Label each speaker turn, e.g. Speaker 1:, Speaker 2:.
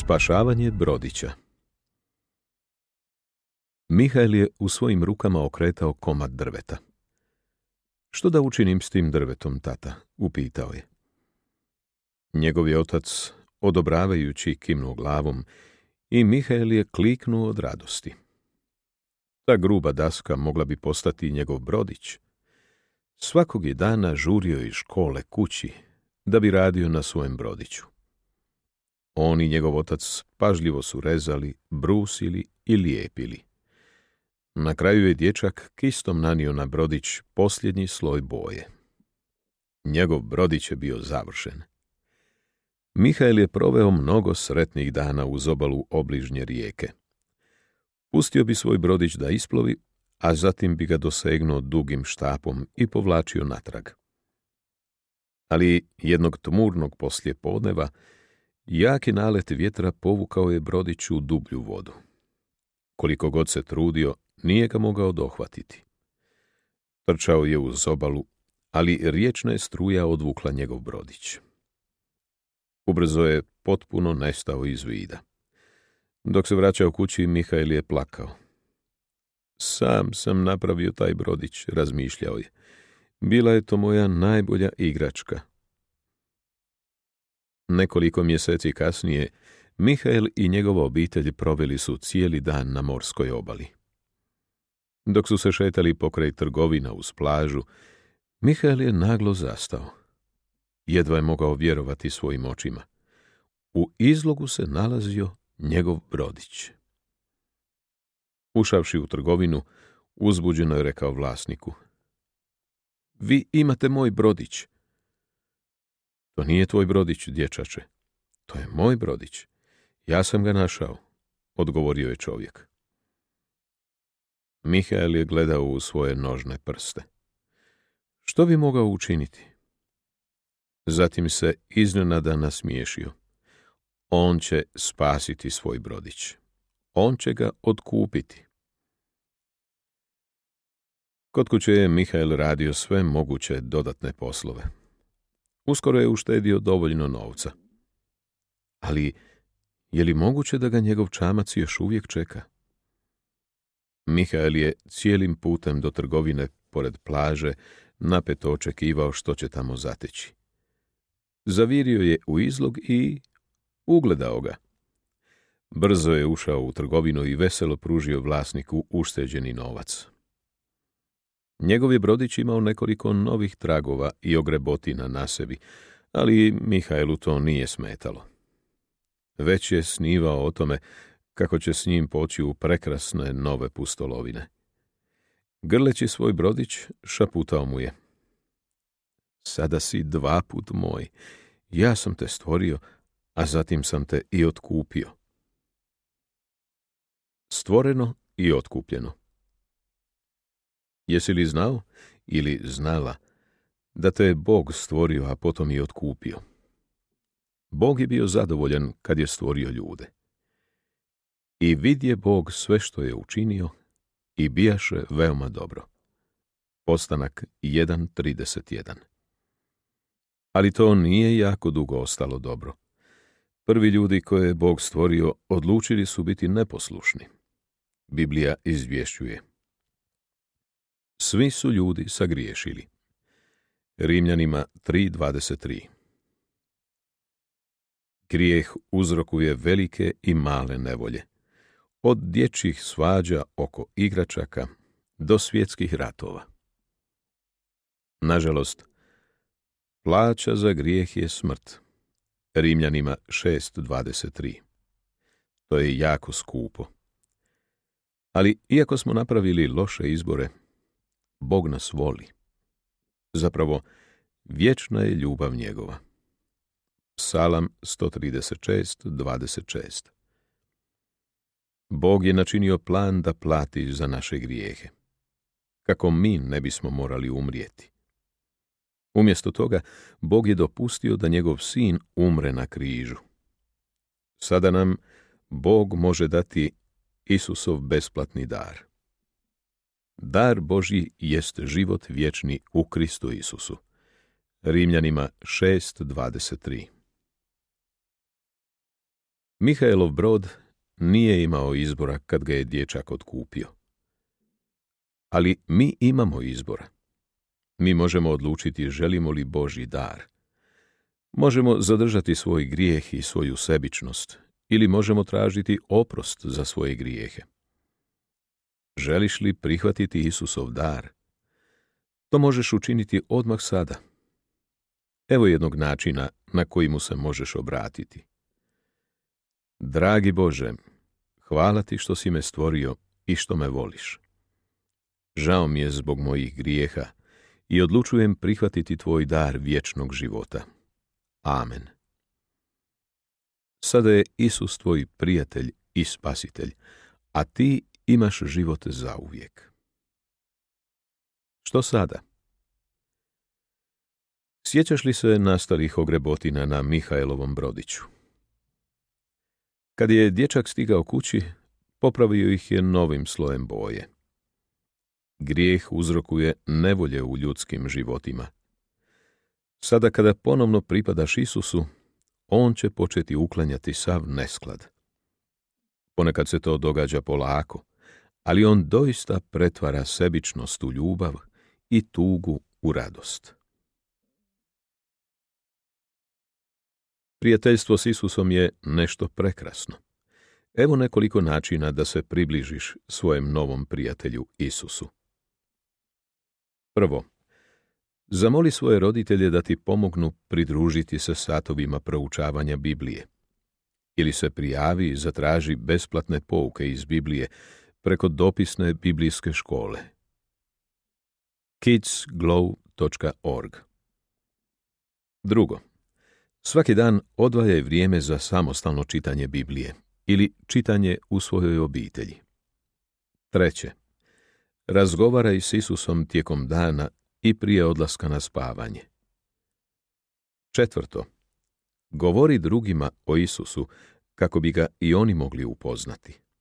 Speaker 1: Spašavanje brodića. Mihael je u svojim rukama okretao komad drveta. Što da učinim s tim drvetom, tata? Upitao je. Njegov je otac, odobravajući, kimnuo glavom i Mihael je kliknuo od radosti. Ta gruba daska mogla bi postati njegov brodić. Svakog je dana žurio iz škole kući da bi radio na svojem brodiću. On i njegov otac pažljivo su rezali, brusili i lijepili. Na kraju je dječak kistom nanio na brodić posljednji sloj boje. Njegov brodić je bio završen. Mihael je proveo mnogo sretnih dana uz obalu obližnje rijeke. Pustio bi svoj brodić da isplovi, a zatim bi ga dosegnuo dugim štapom i povlačio natrag. Ali jednog tmurnog poslijepodneva jaki nalet vjetra povukao je brodić u dublju vodu. Koliko god se trudio, nije ga mogao dohvatiti. Trčao je uz obalu, ali riječna je struja odvukla njegov brodić. Ubrzo je potpuno nestao iz vida. Dok se vraćao kući, Mihael je plakao. Sam sam napravio taj brodić, razmišljao je. Bila je to moja najbolja igračka. Nekoliko mjeseci kasnije, Mihael i njegova obitelj proveli su cijeli dan na morskoj obali. Dok su se šetali pokraj trgovina uz plažu, Mihael je naglo zastao. Jedva je mogao vjerovati svojim očima. U izlogu se nalazio njegov brodić. Ušavši u trgovinu, uzbuđeno je rekao vlasniku: Vi imate moj brodić. To nije tvoj brodić, dječače. To je moj brodić. Ja sam ga našao, odgovorio je čovjek. Mihael je gledao u svoje nožne prste. Što bi mogao učiniti? Zatim se iznenada nasmiješio. On će spasiti svoj brodić. On će ga otkupiti. Kod kuće je Mihael radio sve moguće dodatne poslove. Uskoro je uštedio dovoljno novca. Ali je li moguće da ga njegov čamac još uvijek čeka? Mihael je cijelim putem do trgovine pored plaže napeto očekivao što će tamo zateći. Zavirio je u izlog i ugledao ga. Brzo je ušao u trgovinu i veselo pružio vlasniku ušteđeni novac. Njegov je brodić imao nekoliko novih tragova i ogrebotina na sebi, ali Mihaelu to nije smetalo. Već je snivao o tome kako će s njim poći u prekrasne nove pustolovine. Grleći svoj brodić, šaputao mu je: Sada si 2 put moj. Ja sam te stvorio, a zatim sam te i otkupio. Stvoreno i otkupljeno. Jesi li znao ili znala da te je Bog stvorio, a potom i otkupio? Bog je bio zadovoljan kad je stvorio ljude. I vidje Bog sve što je učinio i bijaše veoma dobro. Postanak 1.31. Ali to nije jako dugo ostalo dobro. Prvi ljudi koje je Bog stvorio odlučili su biti neposlušni. Biblija izvješćuje: Svi su ljudi sagriješili. Rimljanima 3.23. Grijeh uzrokuje velike i male nevolje, od dječjih svađa oko igračaka do svjetskih ratova. Nažalost, plaća za grijeh je smrt. Rimljanima 6.23. To je jako skupo. Ali iako smo napravili loše izbore, Bog nas voli. Zapravo, vječna je ljubav njegova. Psalam 136.26. Bog je načinio plan da plati za naše grijehe, kako mi ne bismo morali umrijeti. Umjesto toga, Bog je dopustio da njegov sin umre na križu. Sada nam Bog može dati Isusov besplatni dar. Dar Božji jest život vječni u Kristu Isusu. Rimljanima 6.23. Mihaelov brod nije imao izbora kad ga je dječak otkupio. Ali mi imamo izbora. Mi možemo odlučiti želimo li Božji dar. Možemo zadržati svoj grijeh i svoju sebičnost, ili možemo tražiti oprost za svoje grijehe. Želiš li prihvatiti Isusov dar? To možeš učiniti odmah sada. Evo jednog načina na koji mu se možeš obratiti. Dragi Bože, hvala ti što si me stvorio i što me voliš. Žao mi je zbog mojih grijeha i odlučujem prihvatiti tvoj dar vječnog života. Amen. Sada je Isus tvoj prijatelj i spasitelj, a ti imaš život zauvijek. Što sada? Sjećaš li se nastalih ogrebotina na Mihaelovom brodiću? Kad je dječak stigao kući, popravio ih je novim slojem boje. Grijeh uzrokuje nevolje u ljudskim životima. Sada kada ponovno pripadaš Isusu, on će početi uklanjati sav nesklad. Ponekad se to događa polako, ali on doista pretvara sebičnost u ljubav i tugu u radost. Prijateljstvo s Isusom je nešto prekrasno. Evo nekoliko načina da se približiš svojem novom prijatelju Isusu. Prvo, zamoli svoje roditelje da ti pomognu pridružiti se satovima proučavanja Biblije. Ili se prijavi i zatraži besplatne pouke iz Biblije preko dopisne biblijske škole. kidsglow.org. Drugo, svaki dan odvajaj vrijeme za samostalno čitanje Biblije ili čitanje u svojoj obitelji. Treće, razgovaraj s Isusom tijekom dana i prije odlaska na spavanje. Četvrto, govori drugima o Isusu kako bi ga i oni mogli upoznati.